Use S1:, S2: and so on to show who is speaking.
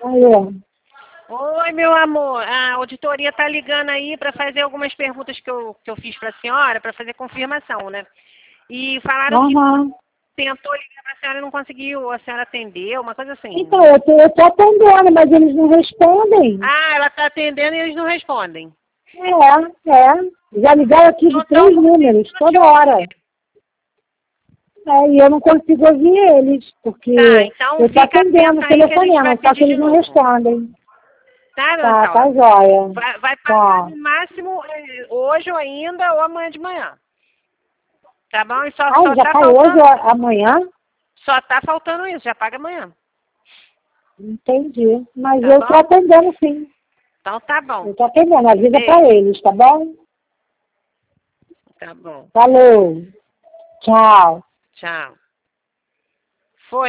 S1: Aí,
S2: Oi, meu amor. A auditoria está ligando aí para fazer algumas perguntas que eu fiz para a senhora, para fazer confirmação, né? E falaram que tentou ligar para a senhora e não conseguiu, a senhora atendeu, uma coisa assim.
S1: Então, eu tô atendendo, mas eles não respondem.
S2: Ah, ela está atendendo e eles não respondem.
S1: Já ligaram aqui de 3 números, toda hora. E eu não consigo ouvir eles, porque
S2: então
S1: eu tô atendendo, telefonando, só que eles não respondem.
S2: Tá, dona
S1: Tá jóia.
S2: Vai passar no máximo hoje ou ainda, ou amanhã de manhã. Tá bom? E só
S1: já
S2: tá
S1: cai
S2: faltando...
S1: hoje ou amanhã?
S2: Só tá faltando isso, já paga amanhã.
S1: Entendi. Mas eu tô atendendo sim.
S2: Então tá bom.
S1: Eu tô atendendo, avisa pra eles, tá bom?
S2: Tá bom.
S1: Falou. Tchau.
S2: Tchau.